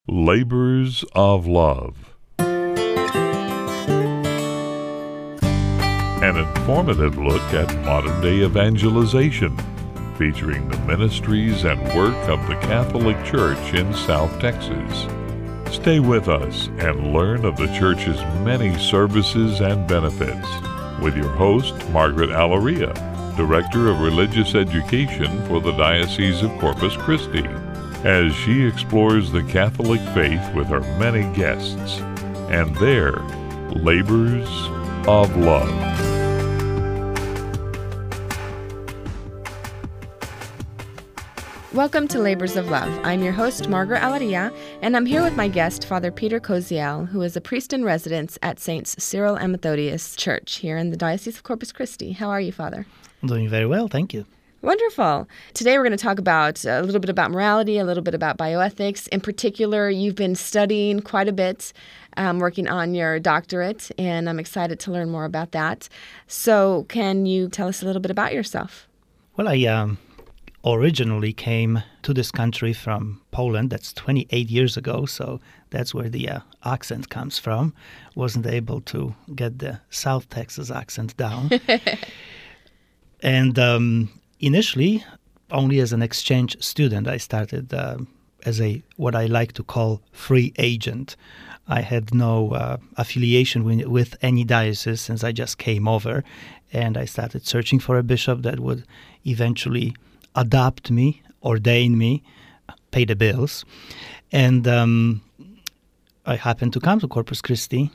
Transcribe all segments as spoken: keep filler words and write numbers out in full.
Labors of Love. An informative look at modern-day evangelization, featuring the ministries and work of the Catholic Church in South Texas. Stay with us and learn of the Church's many services and benefits with your host, Margaret Alaria, Director of Religious Education for the Diocese of Corpus Christi, as she explores the Catholic faith with her many guests and their labors of love. Welcome to Labors of Love. I'm your host, Margaret Alaria, and I'm here with my guest, Father Peter Koziel, who is a priest in residence at Saints Cyril and Methodius Church here in the Diocese of Corpus Christi. How are you, Father? I'm doing very well, thank you. Wonderful. Today we're going to talk about a little bit about morality, a little bit about bioethics. In particular, you've been studying quite a bit, um, working on your doctorate, and I'm excited to learn more about that. So can you tell us a little bit about yourself? Well, I um, originally came to this country from Poland. That's twenty-eight years ago, so that's where the uh, accent comes from. Wasn't able to get the South Texas accent down. and... Um, Initially, only as an exchange student, I started uh, as a what I like to call free agent. I had no uh, affiliation with, with any diocese since I just came over, and I started searching for a bishop that would eventually adopt me, ordain me, pay the bills. And um, I happened to come to Corpus Christi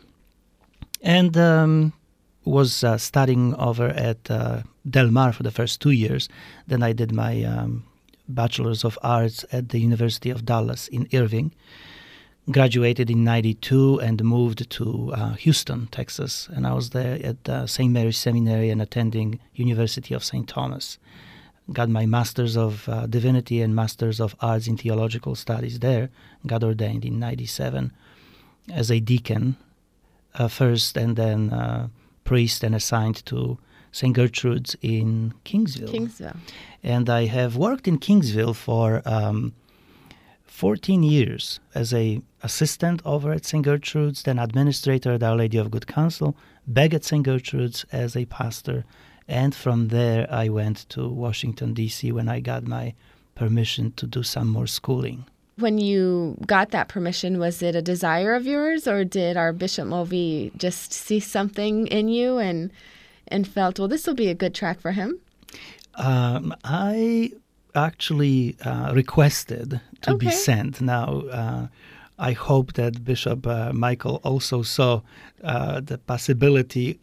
and um, was uh, studying over at uh, Del Mar for the first two years. Then I did my um, Bachelor's of Arts at the University of Dallas in Irving. Graduated in ninety-two and moved to uh, Houston, Texas. And I was there at uh, Saint Mary's Seminary and attending University of Saint Thomas. Got my Master's of uh, Divinity and Master's of Arts in Theological Studies there. Got ordained in ninety-seven as a deacon uh, first, and then uh, priest and assigned to Saint Gertrude's in Kingsville. Kingsville. And I have worked in Kingsville for um, fourteen years as a assistant over at Saint Gertrude's, then administrator at Our Lady of Good Counsel, back at Saint Gertrude's as a pastor. And from there, I went to Washington, D C when I got my permission to do some more schooling. When you got that permission, was it a desire of yours, or did our Bishop Mulvey just see something in you and and felt, well, this will be a good track for him? Um, I actually uh, requested to okay. be sent. Now, uh, I hope that Bishop uh, Michael also saw uh, the possibility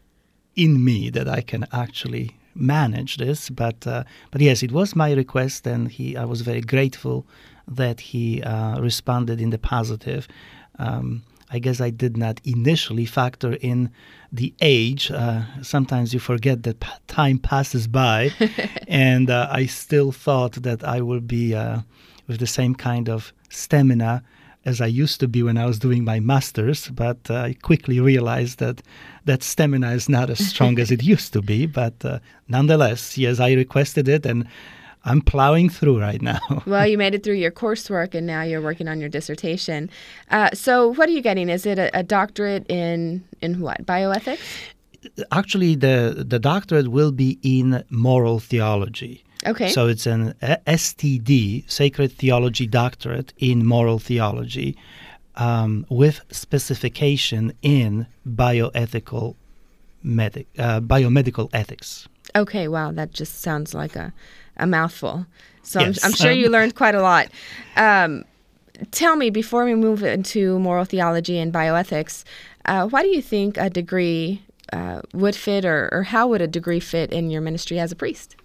in me that I can actually manage this. But uh, but yes, it was my request, and he I was very grateful that he uh, responded in the positive. Um, I guess I did not initially factor in the age. Uh, sometimes you forget that p- time passes by, and uh, I still thought that I would be uh, with the same kind of stamina as I used to be when I was doing my master's, but uh, I quickly realized that that stamina is not as strong as it used to be. But uh, nonetheless, yes, I requested it, and I'm plowing through right now. Well, you made it through your coursework, and now you're working on your dissertation. Uh, so what are you getting? Is it a, a doctorate in in what? Bioethics? Actually, the, the doctorate will be in moral theology. Okay. So it's an S T D, Sacred Theology Doctorate in Moral Theology, um, with specification in bioethical medic, uh, biomedical ethics. Okay, wow, that just sounds like a, a mouthful. So Yes. I'm, I'm sure Um, you learned quite a lot. Um, tell me, before we move into moral theology and bioethics, uh, why do you think a degree uh, would fit, or, or how would a degree fit in your ministry as a priest?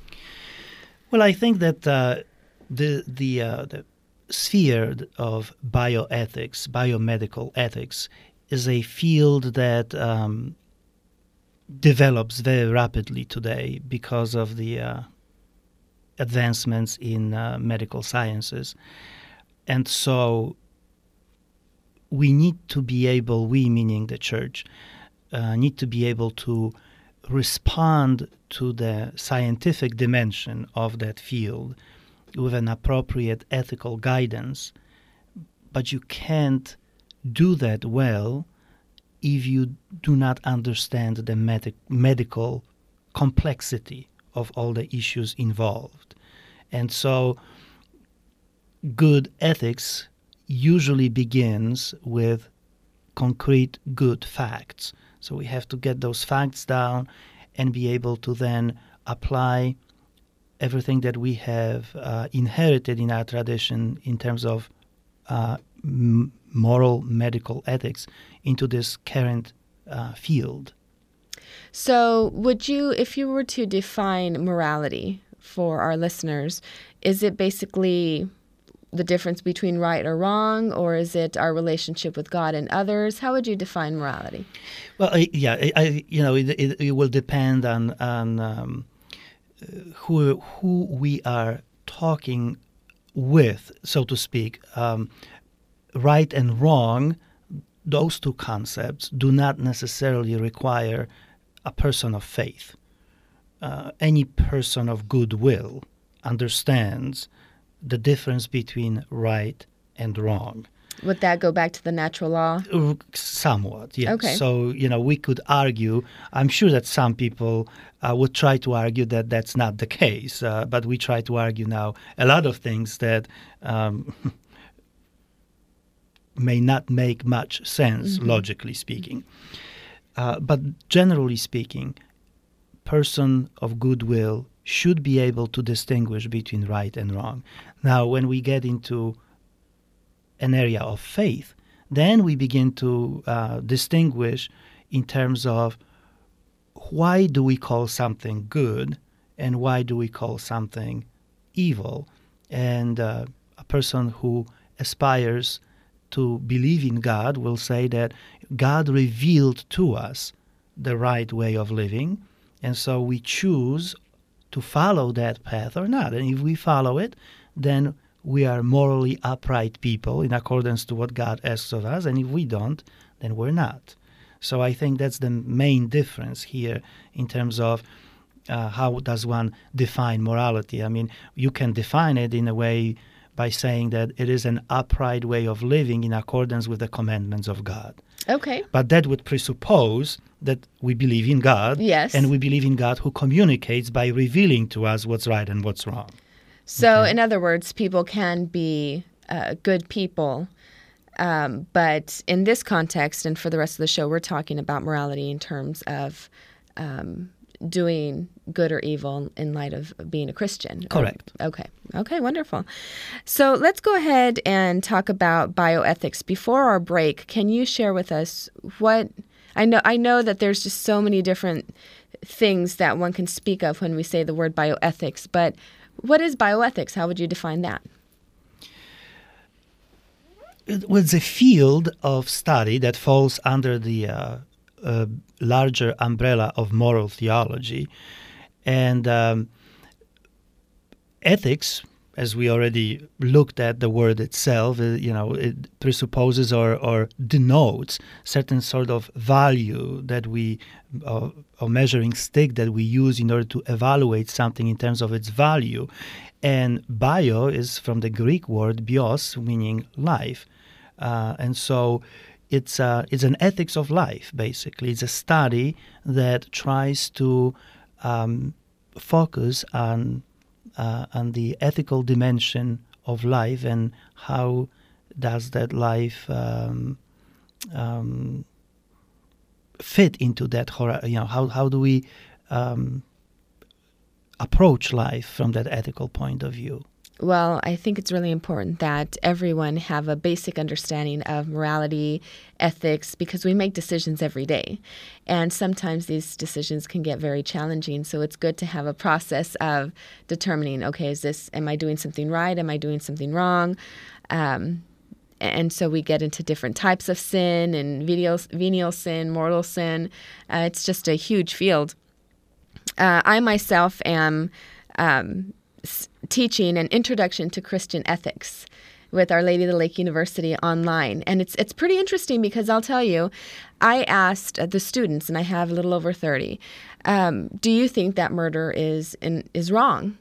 Well, I think that uh, the the uh, the sphere of bioethics, biomedical ethics, is a field that um, develops very rapidly today because of the uh, advancements in uh, medical sciences. And so we need to be able, we meaning the church, uh, need to be able to respond to the scientific dimension of that field with an appropriate ethical guidance, but you can't do that well if you do not understand the med- medical complexity of all the issues involved. And so good ethics usually begins with concrete good facts. So we have to get those facts down and be able to then apply everything that we have uh, inherited in our tradition in terms of uh, m- moral medical ethics into this current uh, field. So would you, if you were to define morality for our listeners, is it basically the difference between right or wrong, or is it our relationship with God and others? How would you define morality? Well, I, yeah, I, I, you know, it, it, it will depend on on um, who who we are talking with, so to speak. Um, right and wrong, those two concepts do not necessarily require a person of faith. Uh, any person of goodwill understands the difference between right and wrong. Would that go back to the natural law? Uh, Somewhat, yes. Okay. So, you know, we could argue, I'm sure that some people uh, would try to argue that that's not the case, uh, but we try to argue now a lot of things that um, may not make much sense, mm-hmm. logically speaking. Uh, but generally speaking, person of goodwill should be able to distinguish between right and wrong. Now, when we get into an area of faith, then we begin to uh, distinguish in terms of why do we call something good and why do we call something evil. And uh, a person who aspires to believe in God will say that God revealed to us the right way of living, and so we choose to follow that path or not. And if we follow it, then we are morally upright people in accordance to what God asks of us. And if we don't, then we're not. So I think that's the main difference here in terms of uh, how does one define morality. I mean, you can define it in a way by saying that it is an upright way of living in accordance with the commandments of God. Okay. But that would presuppose that we believe in God. Yes. And we believe in God who communicates by revealing to us what's right and what's wrong. So, Okay. in other words, people can be uh, good people, um, but in this context, and for the rest of the show, we're talking about morality in terms of um, doing good or evil in light of being a Christian. Correct. Or, okay. Okay, wonderful. So let's go ahead and talk about bioethics. Before our break, can you share with us what I know I know that there's just so many different things that one can speak of when we say the word bioethics, but what is bioethics? How would you define that? It was a field of study that falls under the uh, uh, larger umbrella of moral theology. And um, ethics, as we already looked at the word itself, uh, you know, it presupposes or, or denotes certain sort of value that we, uh, or measuring stick that we use in order to evaluate something in terms of its value. And bio is from the Greek word bios, meaning life. Uh, and so it's uh, it's an ethics of life, basically. It's a study that tries to um, focus on uh, on the ethical dimension of life and how does that life um, um, fit into that. Hor- you know, how how do we um, approach life from that ethical point of view? Well, I think it's really important that everyone have a basic understanding of morality, ethics, because we make decisions every day. And sometimes these decisions can get very challenging. So it's good to have a process of determining, okay, is this, am I doing something right? Am I doing something wrong? Um, and so we get into different types of sin and venial, venial sin, mortal sin. Uh, it's just a huge field. Uh, I myself am um, teaching an introduction to Christian ethics with Our Lady of the Lake University online. And it's it's pretty interesting because I'll tell you, I asked the students, and I have a little over thirty, um, do you think that murder is in, is wrong?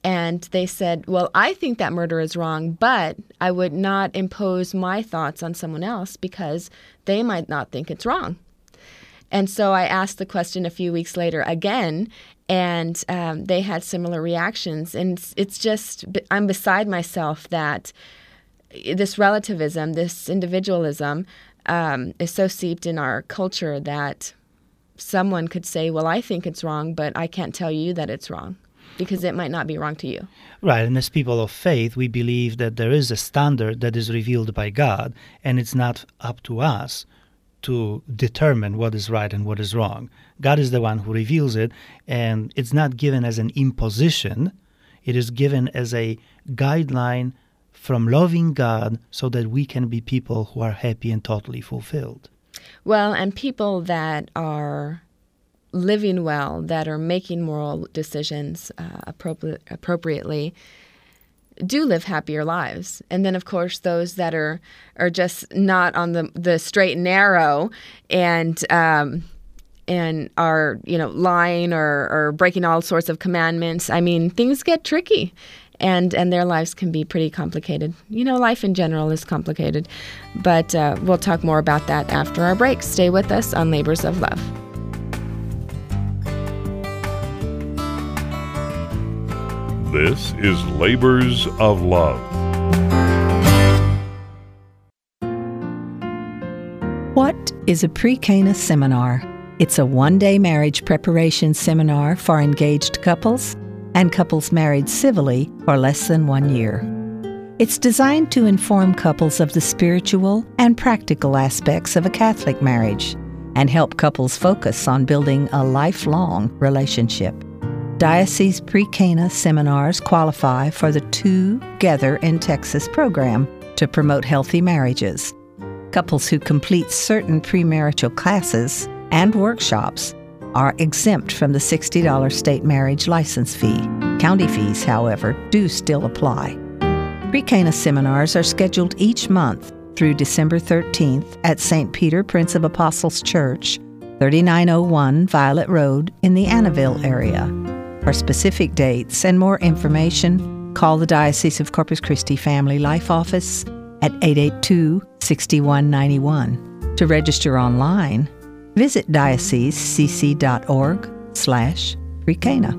And they said, well, I think that murder is wrong, but I would not impose my thoughts on someone else because they might not think it's wrong. And so I asked the question a few weeks later again, and um, they had similar reactions. And it's, it's just, I'm beside myself that this relativism, this individualism um, is so seeped in our culture that someone could say, well, I think it's wrong, but I can't tell you that it's wrong, because it might not be wrong to you. Right, and as people of faith, we believe that there is a standard that is revealed by God, and it's not up to us to determine what is right and what is wrong. God is the one who reveals it, and it's not given as an imposition. It is given as a guideline from loving God so that we can be people who are happy and totally fulfilled. Well, and people that are living well, that are making moral decisions uh, appropri- appropriately, do live happier lives. And then, of course, those that are are just not on the, the straight and narrow and um, and are, you know, lying or, or breaking all sorts of commandments. I mean, things get tricky, and, and their lives can be pretty complicated. You know, life in general is complicated. But uh, we'll talk more about that after our break. Stay with us on Labors of Love. This is Labors of Love. What is a pre-Cana seminar? It's a one-day marriage preparation seminar for engaged couples and couples married civilly for less than one year. It's designed to inform couples of the spiritual and practical aspects of a Catholic marriage and help couples focus on building a lifelong relationship. Diocese Pre-Cana seminars qualify for the Together in Texas program to promote healthy marriages. Couples who complete certain premarital classes and workshops are exempt from the sixty dollars state marriage license fee. County fees, however, do still apply. Pre-Cana seminars are scheduled each month through December thirteenth at Saint Peter Prince of Apostles Church, thirty-nine oh one Violet Road in the Annaville area. For specific dates and more information, call the Diocese of Corpus Christi Family Life Office at eight eight two, six one nine one. To register online, visit diocesecc.org slash pre-Cana.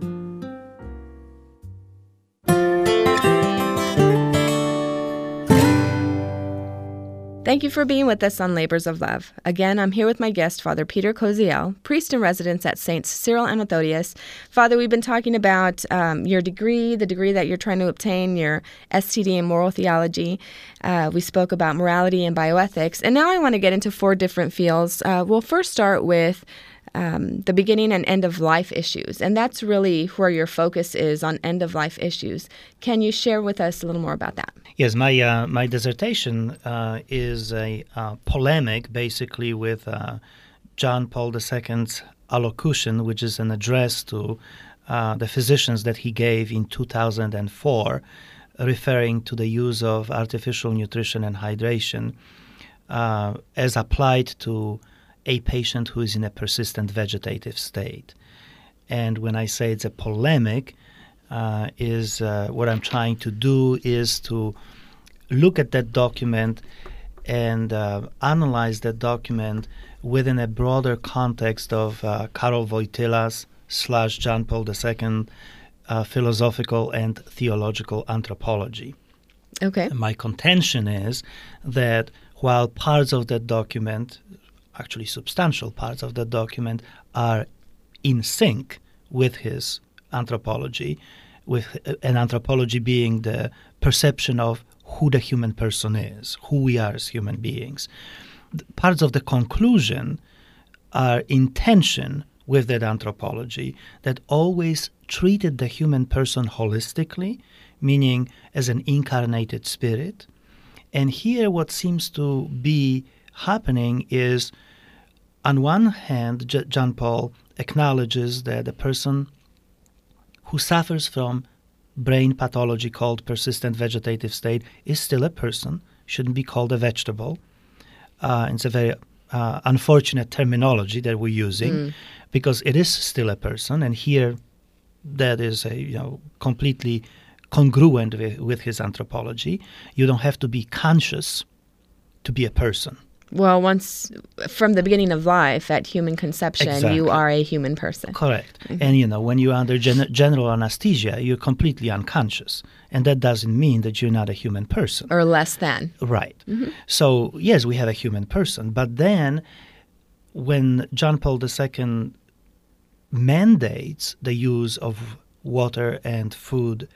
Thank you for being with us on Labors of Love. Again, I'm here with my guest, Father Peter Koziel, priest in residence at Saints Cyril and Methodius. Father, we've been talking about um, your degree, the degree that you're trying to obtain, your S T D in moral theology. Uh, we spoke about morality and bioethics. And now I want to get into four different fields. Uh, we'll first start with Um, the beginning and end of life issues. And that's really where your focus is, on end of life issues. Can you share with us a little more about that? Yes, my uh, my dissertation uh, is a uh, polemic basically with uh, John Paul the Second's allocution, which is an address to uh, the physicians that he gave in two thousand four, referring to the use of artificial nutrition and hydration uh, as applied to a patient who is in a persistent vegetative state. And when I say it's a polemic, uh, is uh, what I'm trying to do is to look at that document and uh, analyze that document within a broader context of uh, Karol Wojtyla's slash John Paul the Second uh, philosophical and theological anthropology. Okay. And my contention is that while parts of that document, actually substantial parts of the document, are in sync with his anthropology, with an anthropology being the perception of who the human person is, who we are as human beings. Parts of the conclusion are in tension with that anthropology that always treated the human person holistically, meaning as an incarnated spirit. And here what seems to be happening is, on one hand, J- John Paul acknowledges that a person who suffers from brain pathology called persistent vegetative state is still a person, shouldn't be called a vegetable. Uh, it's a very uh, unfortunate terminology that we're using mm. because it is still a person. And here that is a you know completely congruent with, with his anthropology. You don't have to be conscious to be a person. Well, once from the beginning of life at human conception, Exactly. you are a human person. Correct. Mm-hmm. And, you know, when you're under gen- general anesthesia, you're completely unconscious. And that doesn't mean that you're not a human person. Or less than. Right. Mm-hmm. So, yes, we have a human person. But then when John Paul the Second mandates the use of water and food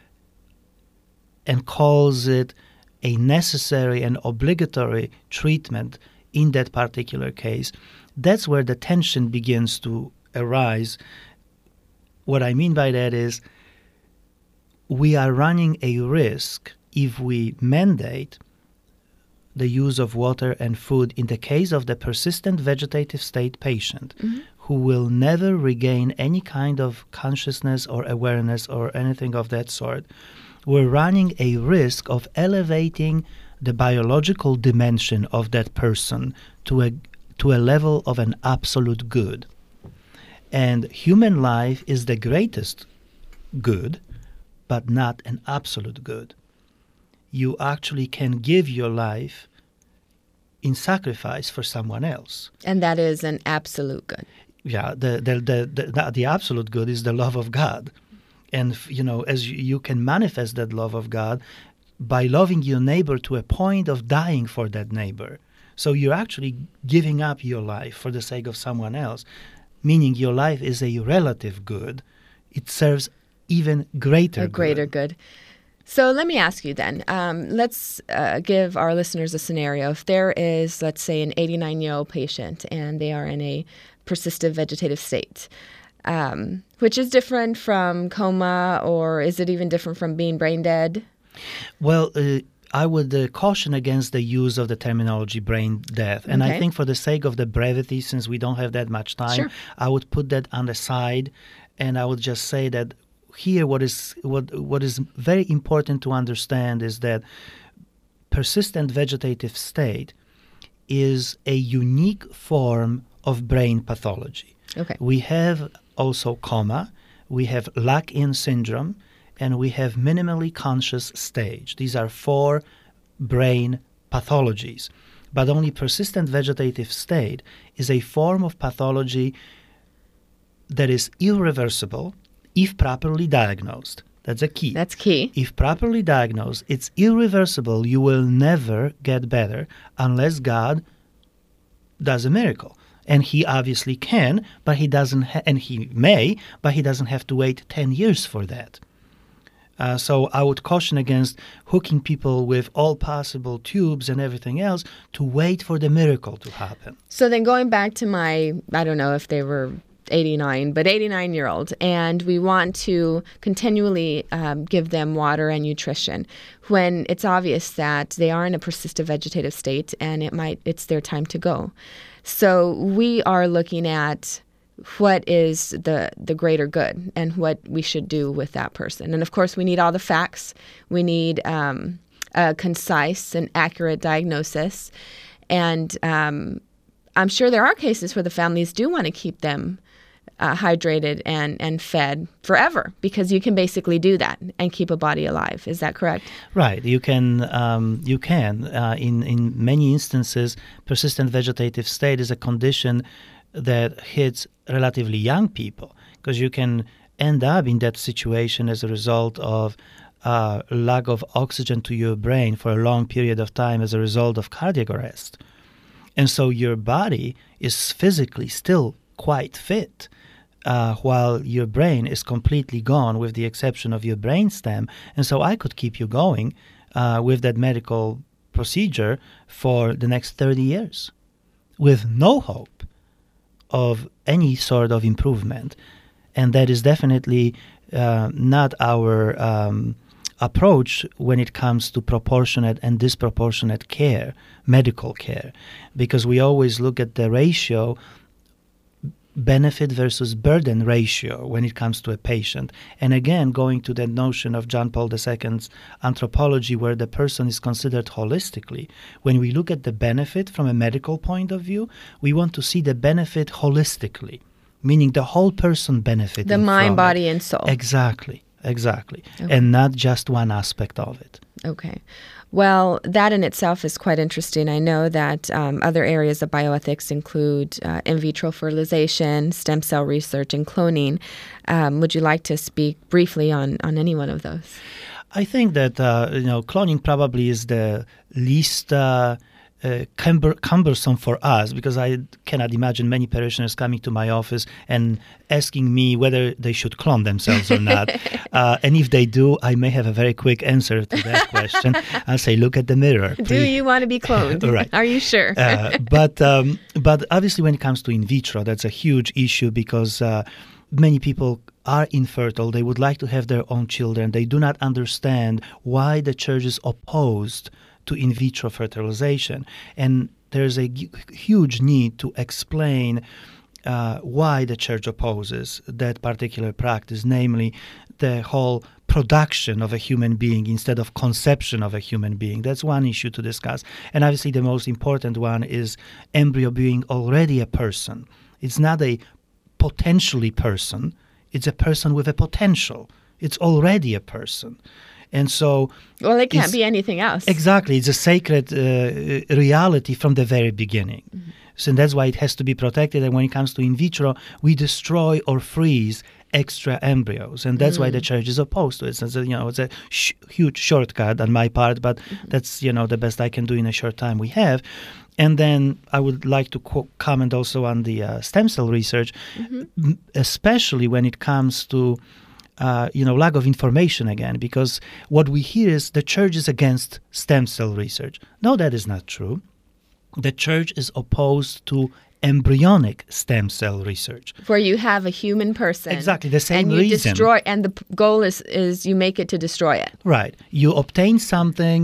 and calls it a necessary and obligatory treatment in that particular case, that's where the tension begins to arise. What I mean by that is we are running a risk if we mandate the use of water and food in the case of the persistent vegetative state patient mm-hmm. who will never regain any kind of consciousness or awareness or anything of that sort. We're running a risk of elevating the biological dimension of that person to a to a level of an absolute good. And human life is the greatest good, but not an absolute good. You actually can give your life in sacrifice for someone else. And that is an absolute good. Yeah, the the the, the, the absolute good is the love of God. And, you know, as you, you can manifest that love of God by loving your neighbor to a point of dying for that neighbor. So you're actually giving up your life for the sake of someone else, meaning your life is a relative good. It serves even greater A greater good. good. So let me ask you then, um, let's uh, give our listeners a scenario. If there is, let's say, an eighty-nine-year-old patient and they are in a persistent vegetative state, Um, which is different from coma, or is it even different from being brain dead? Well, uh, I would uh, caution against the use of the terminology brain death. And Okay. I think for the sake of the brevity, since we don't have that much time, Sure. I would put that on the side, and I would just say that here what is what what is very important to understand is that persistent vegetative state is a unique form of brain pathology. Okay. We have also coma, we have lock-in syndrome, and we have minimally conscious stage. These are four brain pathologies. But only persistent vegetative state is a form of pathology that is irreversible if properly diagnosed. That's a key. That's key. If properly diagnosed, it's irreversible. You will never get better unless God does a miracle. And he obviously can, but he doesn't, ha- and he may, but he doesn't have to wait ten years for that. Uh, so I would caution against hooking people with all possible tubes and everything else to wait for the miracle to happen. So then going back to my, I don't know if they were eighty-nine, but eighty-nine-year-old, and we want to continually um, give them water and nutrition when it's obvious that they are in a persistent vegetative state and it might it's their time to go. So we are looking at what is the, the greater good and what we should do with that person. And of course, we need all the facts. We need um, a concise and accurate diagnosis. And um, I'm sure there are cases where the families do want to keep them uh, hydrated and, and fed forever, because you can basically do that and keep a body alive. Is that correct? Right. You can. Um, you can. Uh, in in many instances, persistent vegetative state is a condition that hits relatively young people, because you can end up in that situation as a result of uh, lack of oxygen to your brain for a long period of time as a result of cardiac arrest. And so your body is physically still quite fit, uh, while your brain is completely gone, with the exception of your brainstem. And so I could keep you going uh, with that medical procedure for the next thirty years with no hope of any sort of improvement. And that is definitely uh, not our um, approach when it comes to proportionate and disproportionate care, medical care, because we always look at the ratio, benefit versus burden ratio, when it comes to a patient. And again, going to that notion of John Paul the Second's anthropology, where the person is considered holistically. When we look at the benefit from a medical point of view, we want to see the benefit holistically. meaning the whole person benefiting The from mind, it. body, and soul. Exactly, exactly. Okay. And not just one aspect of it. Okay. Well, that in itself is quite interesting. I know that um, other areas of bioethics include uh, in vitro fertilization, stem cell research, and cloning. Um, would you like to speak briefly on, on any one of those? I think that uh, you know cloning probably is the least uh, uh, cumber- cumbersome for us, because I cannot imagine many parishioners coming to my office and asking me whether they should clone themselves or not. uh, and if they do, I may have a very quick answer to that question. I'll say, look at the mirror. Do you want to be cloned? Right. Are you sure? uh, but um, but obviously, when it comes to in vitro, that's a huge issue, because uh, many people are infertile. They would like to have their own children. They do not understand why the church is opposed to in vitro fertilization. And there's a g- huge need to explain uh, why the church opposes that particular practice, namely the whole production of a human being instead of conception of a human being. That's one issue to discuss. And obviously the most important one is embryo being already a person. It's not a potentially person. It's a person with a potential. It's already a person. And so... Well, it can't be anything else. Exactly. It's a sacred uh, reality from the very beginning. Mm-hmm. So that's why it has to be protected. And when it comes to in vitro, we destroy or freeze extra embryos. And that's mm. why the church is opposed to it. So it's a, you know, it's a sh- huge shortcut on my part, but mm-hmm. that's, you know, the best I can do in a short time we have. And then I would like to co- comment also on the uh, stem cell research, mm-hmm. especially when it comes to, uh, you know, lack of information again, because what we hear is the church is against stem cell research. No, that is not true. The church is opposed to embryonic stem cell research, where you have a human person, exactly the same and you reason. destroy, and the p- goal is is you make it to destroy it. Right. You obtain something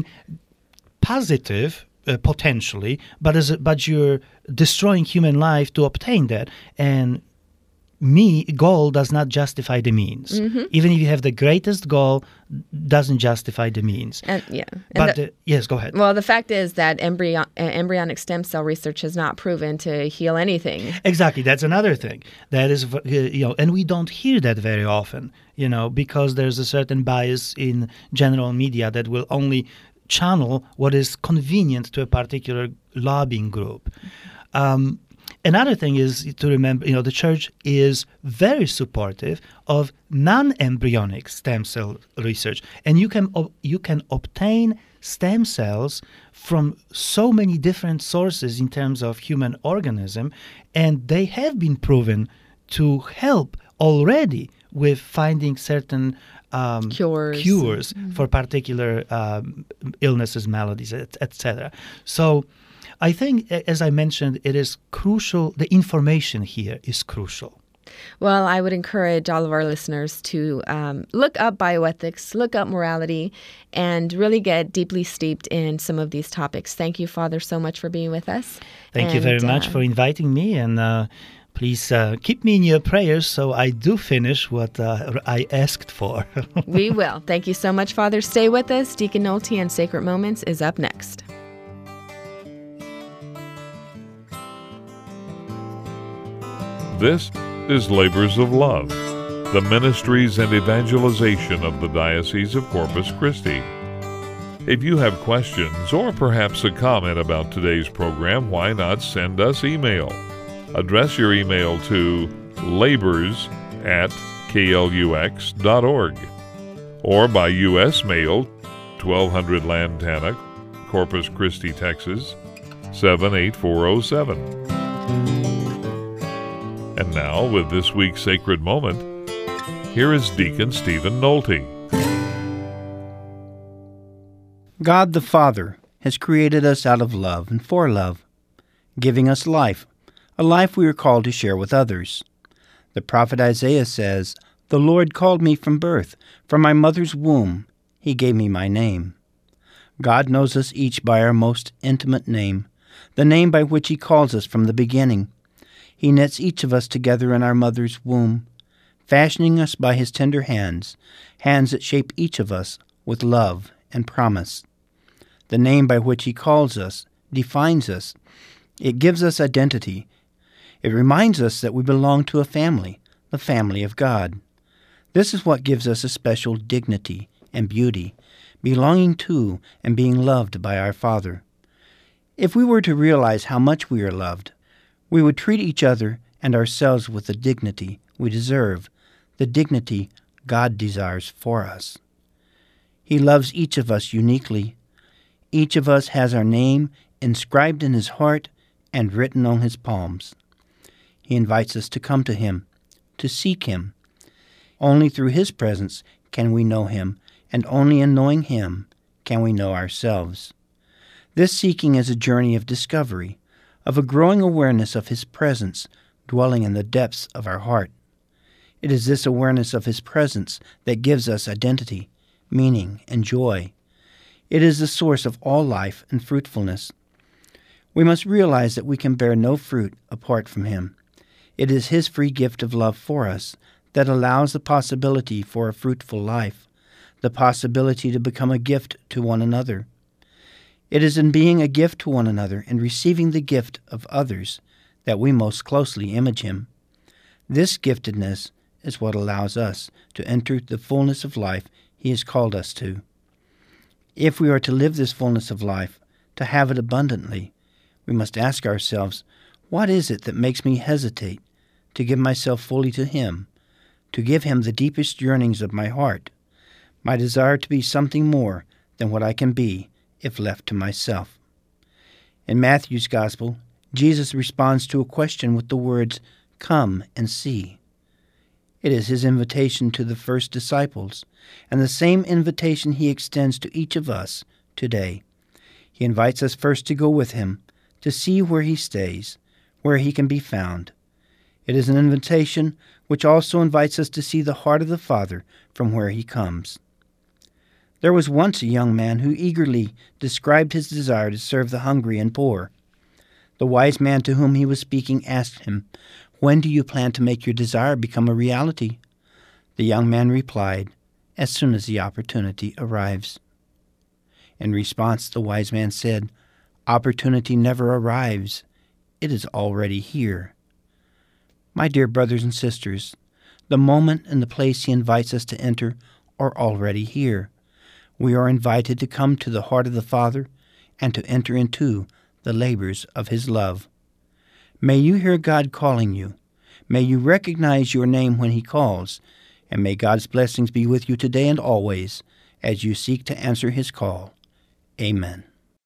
positive. Uh, potentially, but as a, but you're destroying human life to obtain that, and me goal does not justify the means. Mm-hmm. Even if you have the greatest goal, doesn't justify the means. And yeah, and but the, the, yes, go ahead. Well, the fact is that embryo, uh, embryonic stem cell research has not proven to heal anything. Exactly, that's another thing. That is, uh, you know, and we don't hear that very often, you know, because there's a certain bias in general media that will only channel what is convenient to a particular lobbying group. Um, another thing is to remember, you know, the church is very supportive of non-embryonic stem cell research, and you can ob- you can obtain stem cells from so many different sources in terms of human organism, and they have been proven to help already with finding certain Um, cures, cures mm-hmm. for particular um, illnesses, maladies, et cetera. So I think, as I mentioned, it is crucial. The information here is crucial. Well, I would encourage all of our listeners to um, look up bioethics, look up morality, and really get deeply steeped in some of these topics. Thank you, Father, so much for being with us. Thank and, you very much uh, for inviting me, and uh, please uh, keep me in your prayers so I do finish what uh, I asked for. We will. Thank you so much, Father. Stay with us. Deacon Nolte and Sacred Moments is up next. This is Labors of Love, the ministries and evangelization of the Diocese of Corpus Christi. If you have questions or perhaps a comment about today's program, why not send us email? Address your email to labors at k l u x dot org or by U S mail, twelve hundred Lantana, Corpus Christi, Texas, seven eight four oh seven. And now, with this week's Sacred Moment, here is Deacon Stephen Nolte. God the Father has created us out of love and for love, giving us life, a life we are called to share with others. The prophet Isaiah says, "The Lord called me from birth, from my mother's womb. He gave me my name." God knows us each by our most intimate name, the name by which He calls us from the beginning. He knits each of us together in our mother's womb, fashioning us by His tender hands, hands that shape each of us with love and promise. The name by which He calls us defines us. It gives us identity. It reminds us that we belong to a family, the family of God. This is what gives us a special dignity and beauty, belonging to and being loved by our Father. If we were to realize how much we are loved, we would treat each other and ourselves with the dignity we deserve, the dignity God desires for us. He loves each of us uniquely. Each of us has our name inscribed in his heart and written on his palms. He invites us to come to him, to seek him. Only through his presence can we know him, and only in knowing him can we know ourselves. This seeking is a journey of discovery, of a growing awareness of his presence dwelling in the depths of our heart. It is this awareness of his presence that gives us identity, meaning, and joy. It is the source of all life and fruitfulness. We must realize that we can bear no fruit apart from him. It is his free gift of love for us that allows the possibility for a fruitful life, the possibility to become a gift to one another. It is in being a gift to one another and receiving the gift of others that we most closely image him. This giftedness is what allows us to enter the fullness of life he has called us to. If we are to live this fullness of life, to have it abundantly, we must ask ourselves, what is it that makes me hesitate to give myself fully to him, to give him the deepest yearnings of my heart, my desire to be something more than what I can be if left to myself? In Matthew's Gospel, Jesus responds to a question with the words, "Come and see." It is his invitation to the first disciples, and the same invitation he extends to each of us today. He invites us first to go with him, to see where he stays, where he can be found. It is an invitation which also invites us to see the heart of the Father from where he comes. There was once a young man who eagerly described his desire to serve the hungry and poor. The wise man to whom he was speaking asked him, "When do you plan to make your desire become a reality?" The young man replied, "As soon as the opportunity arrives." In response, the wise man said, "Opportunity never arrives. It is already here." My dear brothers and sisters, the moment and the place he invites us to enter are already here. We are invited to come to the heart of the Father and to enter into the labors of his love. May you hear God calling you. May you recognize your name when he calls, and may God's blessings be with you today and always as you seek to answer his call. Amen.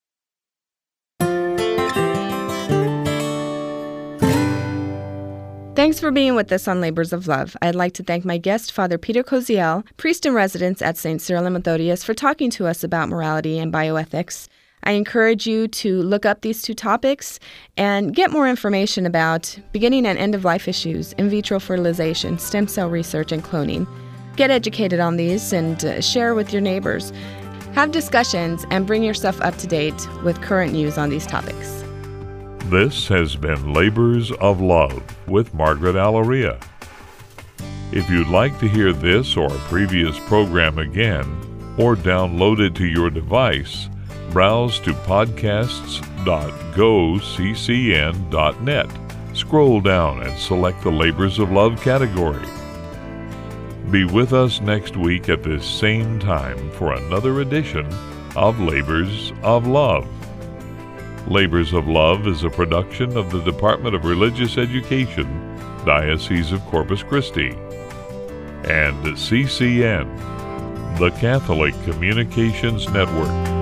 Thanks for being with us on Labors of Love. I'd like to thank my guest, Father Peter Koziel, priest in residence at Saint Cyril and Methodius, for talking to us about morality and bioethics. I encourage you to look up these two topics and get more information about beginning and end-of-life issues, in vitro fertilization, stem cell research, and cloning. Get educated on these and uh, share with your neighbors. Have discussions and bring yourself up to date with current news on these topics. This has been Labors of Love with Margaret Alaria. If you'd like to hear this or a previous program again, or download it to your device, browse to podcasts dot go c c n dot net. Scroll down and select the Labors of Love category. Be with us next week at this same time for another edition of Labors of Love. Labors of Love is a production of the Department of Religious Education, Diocese of Corpus Christi, and C C N, the Catholic Communications Network.